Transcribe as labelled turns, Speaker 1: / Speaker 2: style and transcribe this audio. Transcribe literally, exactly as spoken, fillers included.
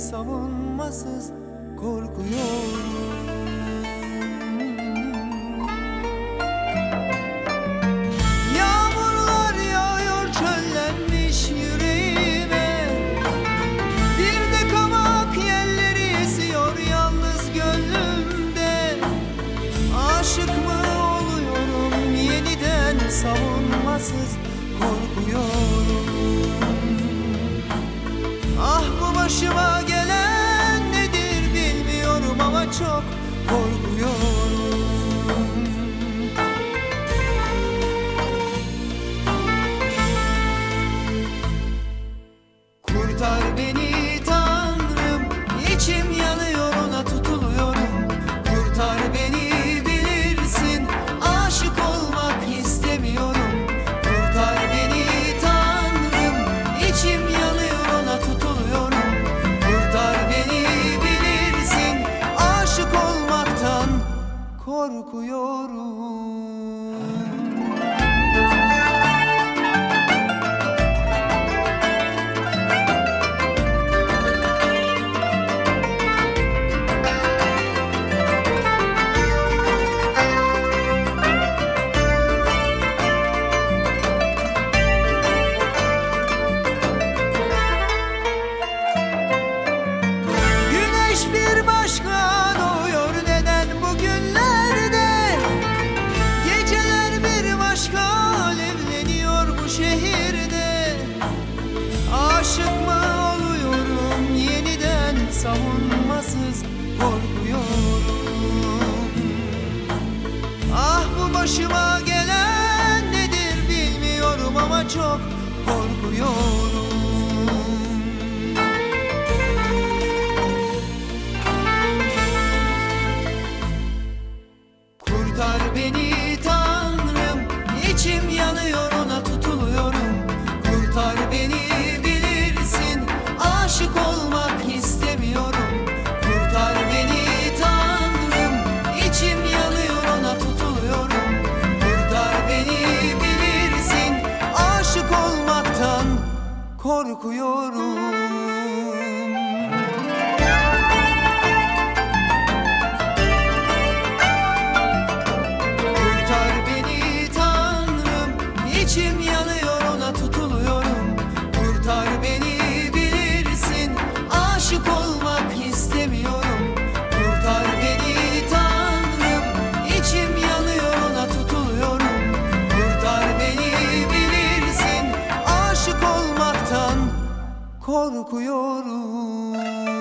Speaker 1: savunmasız korkuyorum. Yağmurlar yağıyor çöllenmiş yüreğime, bir de kavak yelleri esiyor yalnız gönlümde. Aşık mı oluyorum yeniden, savunmasız korkuyorum. Ah, bu başıma gelen nedir bilmiyorum ama çok korkuyorum. Kurtar beni Tanrım, içim yanıyor ona tutuluyorum. Kurtar beni bilirsin, aşık olmak istemiyorum. Kurtar beni Tanrım, içim yanıyor ona tutuluyorum. Kurtar beni bilirsin, aşık olmaktan korkuyorum. Bir başka doğuyor neden bugünlerde? Geceler bir başka alevleniyor bu şehirde. Aşık mı oluyorum yeniden, savunmasız korkuyorum. Ah, bu başıma gelen nedir bilmiyorum ama çok korkuyorum. Kurtar beni Tanrım, içim yanıyor ona tutuluyorum. Kurtar beni bilirsin, aşık olmak istemiyorum. Kurtar beni Tanrım, içim yanıyor ona tutuluyorum. Kurtar beni bilirsin, aşık olmaktan korkuyorum. İçim yanıyor ona tutuluyorum. Kurtar beni bilirsin, aşık olmak istemiyorum. Kurtar beni Tanrım, içim yanıyor ona tutuluyorum. Kurtar beni bilirsin, aşık olmaktan korkuyorum.